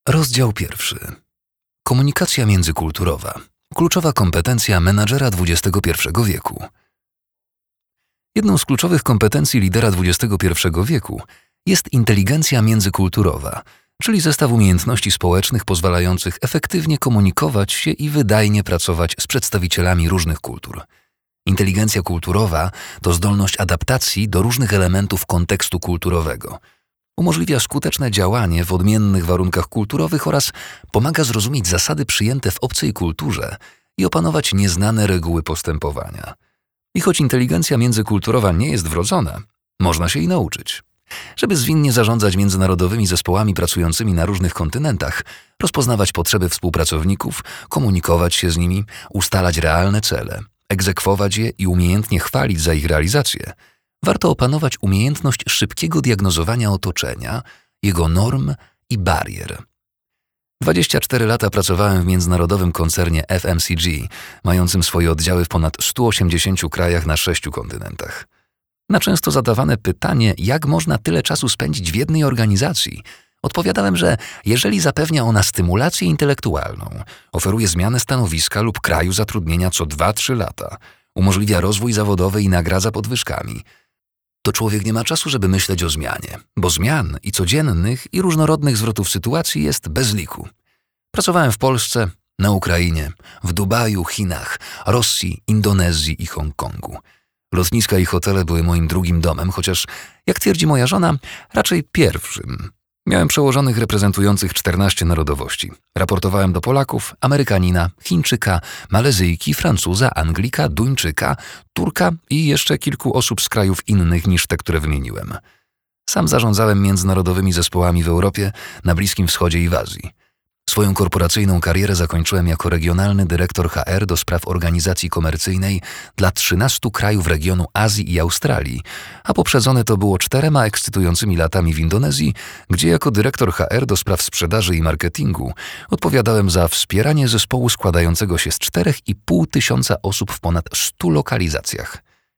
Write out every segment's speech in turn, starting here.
Rozdział 1. Komunikacja międzykulturowa. Kluczowa kompetencja menadżera XXI wieku. Jedną z kluczowych kompetencji lidera XXI wieku jest inteligencja międzykulturowa, czyli zestaw umiejętności społecznych pozwalających efektywnie komunikować się i wydajnie pracować z przedstawicielami różnych kultur. Inteligencja kulturowa to zdolność adaptacji do różnych elementów kontekstu kulturowego. Umożliwia skuteczne działanie w odmiennych warunkach kulturowych oraz pomaga zrozumieć zasady przyjęte w obcej kulturze i opanować nieznane reguły postępowania. I choć inteligencja międzykulturowa nie jest wrodzona, można się jej nauczyć. Żeby zwinnie zarządzać międzynarodowymi zespołami pracującymi na różnych kontynentach, rozpoznawać potrzeby współpracowników, komunikować się z nimi, ustalać realne cele, egzekwować je i umiejętnie chwalić za ich realizację, warto opanować umiejętność szybkiego diagnozowania otoczenia, jego norm i barier. 24 lata pracowałem w międzynarodowym koncernie FMCG, mającym swoje oddziały w ponad 180 krajach na 6 kontynentach. Na często zadawane pytanie, jak można tyle czasu spędzić w jednej organizacji, odpowiadałem, że jeżeli zapewnia ona stymulację intelektualną, oferuje zmianę stanowiska lub kraju zatrudnienia co 2-3 lata, umożliwia rozwój zawodowy i nagradza podwyżkami, to człowiek nie ma czasu, żeby myśleć o zmianie, bo zmian i codziennych i różnorodnych zwrotów sytuacji jest bez liku. Pracowałem w Polsce, na Ukrainie, w Dubaju, Chinach, Rosji, Indonezji i Hongkongu. Lotniska i hotele były moim drugim domem, chociaż, jak twierdzi moja żona, raczej pierwszym. Miałem przełożonych reprezentujących 14 narodowości. Raportowałem do Polaków, Amerykanina, Chińczyka, Malezyjki, Francuza, Anglika, Duńczyka, Turka i jeszcze kilku osób z krajów innych niż te, które wymieniłem. Sam zarządzałem międzynarodowymi zespołami w Europie, na Bliskim Wschodzie i w Azji. Swoją korporacyjną karierę zakończyłem jako regionalny dyrektor HR do spraw organizacji komercyjnej dla 13 krajów regionu Azji i Australii, a poprzedzone to było 4 ekscytującymi latami w Indonezji, gdzie jako dyrektor HR do spraw sprzedaży i marketingu odpowiadałem za wspieranie zespołu składającego się z 4,5 tysiąca osób w ponad 100 lokalizacjach.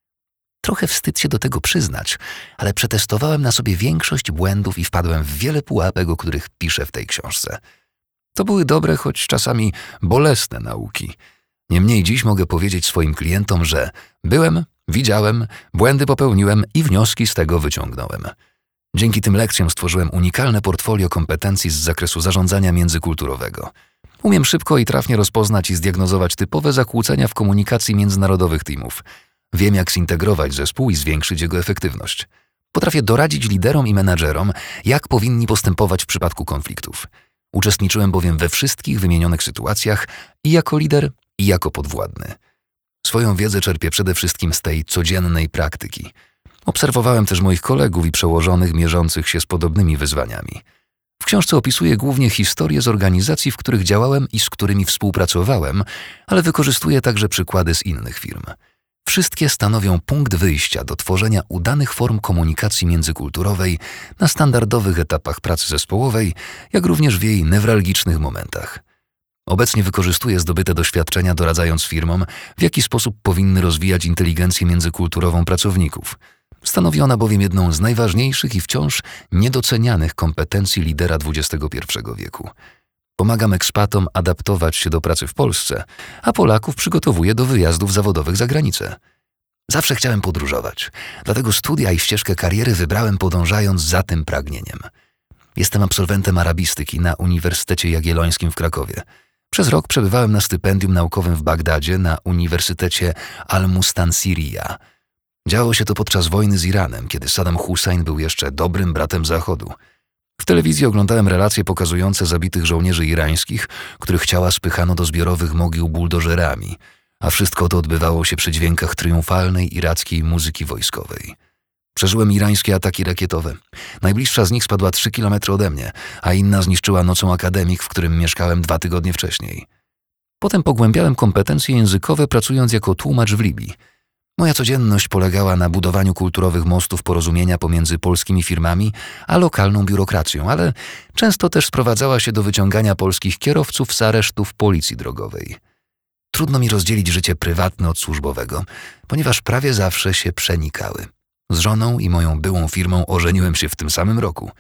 Trochę wstyd się do tego przyznać, ale przetestowałem na sobie większość błędów i wpadłem w wiele pułapek, o których piszę w tej książce. To były dobre, choć czasami bolesne nauki. Niemniej dziś mogę powiedzieć swoim klientom, że byłem, widziałem, błędy popełniłem i wnioski z tego wyciągnąłem. Dzięki tym lekcjom stworzyłem unikalne portfolio kompetencji z zakresu zarządzania międzykulturowego. Umiem szybko i trafnie rozpoznać i zdiagnozować typowe zakłócenia w komunikacji międzynarodowych teamów. Wiem, jak zintegrować zespół i zwiększyć jego efektywność. Potrafię doradzić liderom i menadżerom, jak powinni postępować w przypadku konfliktów. Uczestniczyłem bowiem we wszystkich wymienionych sytuacjach i jako lider, i jako podwładny. Swoją wiedzę czerpię przede wszystkim z tej codziennej praktyki. Obserwowałem też moich kolegów i przełożonych mierzących się z podobnymi wyzwaniami. W książce opisuję głównie historie z organizacji, w których działałem i z którymi współpracowałem, ale wykorzystuję także przykłady z innych firm. Wszystkie stanowią punkt wyjścia do tworzenia udanych form komunikacji międzykulturowej na standardowych etapach pracy zespołowej, jak również w jej newralgicznych momentach. Obecnie wykorzystuję zdobyte doświadczenia, doradzając firmom, w jaki sposób powinny rozwijać inteligencję międzykulturową pracowników. Stanowi ona bowiem jedną z najważniejszych i wciąż niedocenianych kompetencji lidera XXI wieku. Pomagam ekspatom adaptować się do pracy w Polsce, a Polaków przygotowuję do wyjazdów zawodowych za granicę. Zawsze chciałem podróżować, dlatego studia i ścieżkę kariery wybrałem podążając za tym pragnieniem. Jestem absolwentem arabistyki na Uniwersytecie Jagiellońskim w Krakowie. Przez rok przebywałem na stypendium naukowym w Bagdadzie na Uniwersytecie Al-Mustansirija. Działo się to podczas wojny z Iranem, kiedy Saddam Hussein był jeszcze dobrym bratem Zachodu. W telewizji oglądałem relacje pokazujące zabitych żołnierzy irańskich, których ciała spychano do zbiorowych mogił buldożerami, a wszystko to odbywało się przy dźwiękach triumfalnej irackiej muzyki wojskowej. Przeżyłem irańskie ataki rakietowe. Najbliższa z nich spadła 3 kilometry ode mnie, a inna zniszczyła nocą akademik, w którym mieszkałem 2 tygodnie wcześniej. Potem pogłębiałem kompetencje językowe, pracując jako tłumacz w Libii. Moja codzienność polegała na budowaniu kulturowych mostów porozumienia pomiędzy polskimi firmami a lokalną biurokracją, ale często też sprowadzała się do wyciągania polskich kierowców z aresztów policji drogowej. Trudno mi rozdzielić życie prywatne od służbowego, ponieważ prawie zawsze się przenikały. Z żoną i moją byłą firmą ożeniłem się w tym samym roku.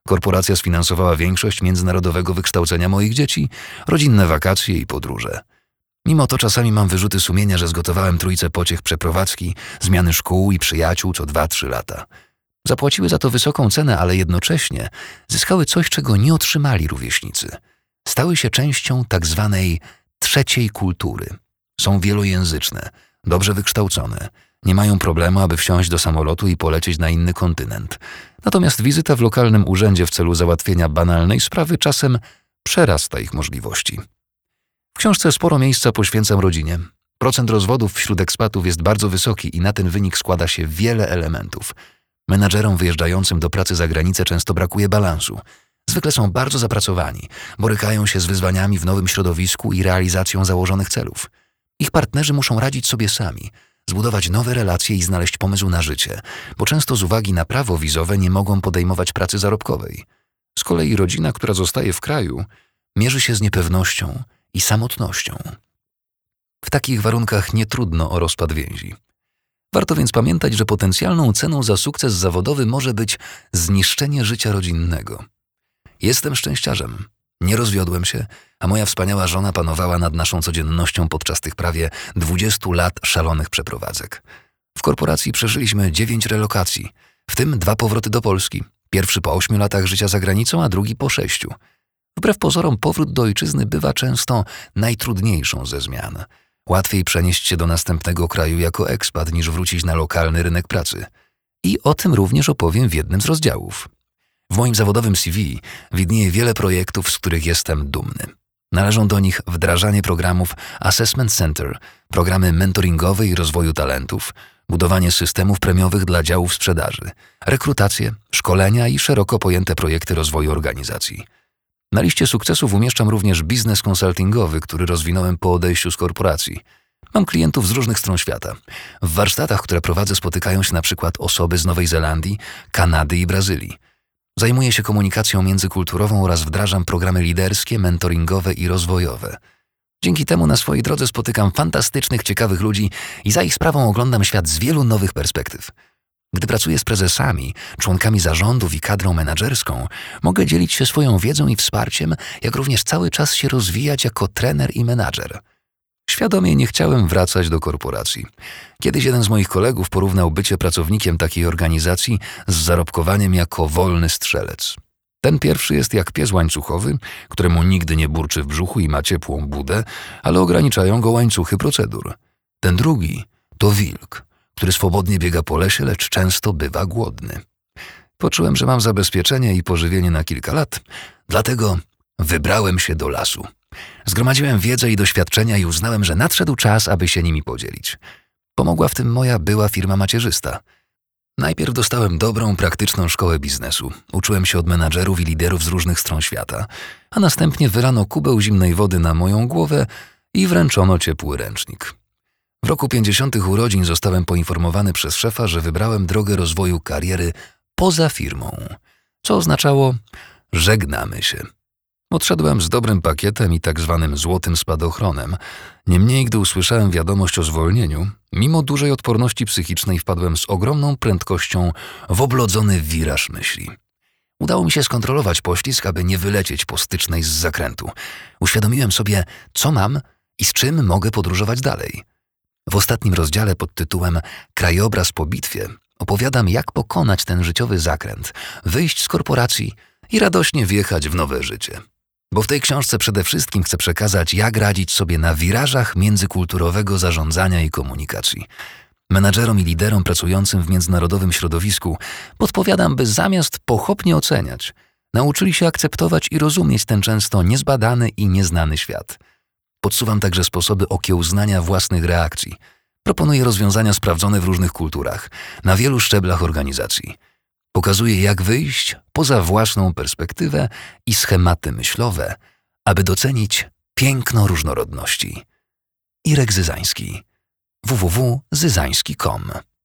Korporacja sfinansowała większość międzynarodowego wykształcenia moich dzieci, rodzinne wakacje i podróże. Mimo to czasami mam wyrzuty sumienia, że zgotowałem trójce pociech przeprowadzki, zmiany szkół i przyjaciół co 2-3 lata. Zapłaciły za to wysoką cenę, ale jednocześnie zyskały coś, czego nie otrzymali rówieśnicy. Stały się częścią tak zwanej trzeciej kultury. Są wielojęzyczne, dobrze wykształcone, nie mają problemu, aby wsiąść do samolotu i polecieć na inny kontynent. Natomiast wizyta w lokalnym urzędzie w celu załatwienia banalnej sprawy czasem przerasta ich możliwości. W książce sporo miejsca poświęcam rodzinie. Procent rozwodów wśród ekspatów jest bardzo wysoki i na ten wynik składa się wiele elementów. Menadżerom wyjeżdżającym do pracy za granicę często brakuje balansu. Zwykle są bardzo zapracowani, borykają się z wyzwaniami w nowym środowisku i realizacją założonych celów. Ich partnerzy muszą radzić sobie sami, zbudować nowe relacje i znaleźć pomysł na życie, bo często z uwagi na prawo wizowe nie mogą podejmować pracy zarobkowej. Z kolei rodzina, która zostaje w kraju, mierzy się z niepewnością i samotnością. W takich warunkach nie trudno o rozpad więzi. Warto więc pamiętać, że potencjalną ceną za sukces zawodowy może być zniszczenie życia rodzinnego. Jestem szczęściarzem. Nie rozwiodłem się, a moja wspaniała żona panowała nad naszą codziennością podczas tych prawie 20 lat szalonych przeprowadzek. W korporacji przeżyliśmy 9 relokacji, w tym 2 powroty do Polski. Pierwszy po 8 latach życia za granicą, a drugi po 6. Wbrew pozorom powrót do ojczyzny bywa często najtrudniejszą ze zmian. Łatwiej przenieść się do następnego kraju jako ekspat, niż wrócić na lokalny rynek pracy. I o tym również opowiem w jednym z rozdziałów. W moim zawodowym CV widnieje wiele projektów, z których jestem dumny. Należą do nich wdrażanie programów Assessment Center, programy mentoringowe i rozwoju talentów, budowanie systemów premiowych dla działów sprzedaży, rekrutacje, szkolenia i szeroko pojęte projekty rozwoju organizacji. Na liście sukcesów umieszczam również biznes konsultingowy, który rozwinąłem po odejściu z korporacji. Mam klientów z różnych stron świata. W warsztatach, które prowadzę, spotykają się na przykład osoby z Nowej Zelandii, Kanady i Brazylii. Zajmuję się komunikacją międzykulturową oraz wdrażam programy liderskie, mentoringowe i rozwojowe. Dzięki temu na swojej drodze spotykam fantastycznych, ciekawych ludzi i za ich sprawą oglądam świat z wielu nowych perspektyw. Gdy pracuję z prezesami, członkami zarządów i kadrą menedżerską, mogę dzielić się swoją wiedzą i wsparciem, jak również cały czas się rozwijać jako trener i menadżer. Świadomie nie chciałem wracać do korporacji. Kiedyś jeden z moich kolegów porównał bycie pracownikiem takiej organizacji z zarobkowaniem jako wolny strzelec. Ten pierwszy jest jak pies łańcuchowy, któremu nigdy nie burczy w brzuchu i ma ciepłą budę, ale ograniczają go łańcuchy procedur. Ten drugi to wilk, który swobodnie biega po lesie, lecz często bywa głodny. Poczułem, że mam zabezpieczenie i pożywienie na kilka lat, dlatego wybrałem się do lasu. Zgromadziłem wiedzę i doświadczenia i uznałem, że nadszedł czas, aby się nimi podzielić. Pomogła w tym moja była firma macierzysta. Najpierw dostałem dobrą, praktyczną szkołę biznesu. Uczyłem się od menadżerów i liderów z różnych stron świata, a następnie wylano kubeł zimnej wody na moją głowę i wręczono ciepły ręcznik. W roku 50. urodzin zostałem poinformowany przez szefa, że wybrałem drogę rozwoju kariery poza firmą, co oznaczało żegnamy się. Odszedłem z dobrym pakietem i tak zwanym złotym spadochronem. Niemniej, gdy usłyszałem wiadomość o zwolnieniu, mimo dużej odporności psychicznej wpadłem z ogromną prędkością w oblodzony wiraż myśli. Udało mi się skontrolować poślizg, aby nie wylecieć po stycznej z zakrętu. Uświadomiłem sobie, co mam i z czym mogę podróżować dalej. W ostatnim rozdziale pod tytułem Krajobraz po bitwie opowiadam, jak pokonać ten życiowy zakręt, wyjść z korporacji i radośnie wjechać w nowe życie. Bo w tej książce przede wszystkim chcę przekazać, jak radzić sobie na wirażach międzykulturowego zarządzania i komunikacji. Menadżerom i liderom pracującym w międzynarodowym środowisku podpowiadam, by zamiast pochopnie oceniać, nauczyli się akceptować i rozumieć ten często niezbadany i nieznany świat. Podsuwam także sposoby okiełznania własnych reakcji. Proponuję rozwiązania sprawdzone w różnych kulturach, na wielu szczeblach organizacji. Pokazuję, jak wyjść poza własną perspektywę i schematy myślowe, aby docenić piękno różnorodności. Irek Zyzański. www.zyzański.com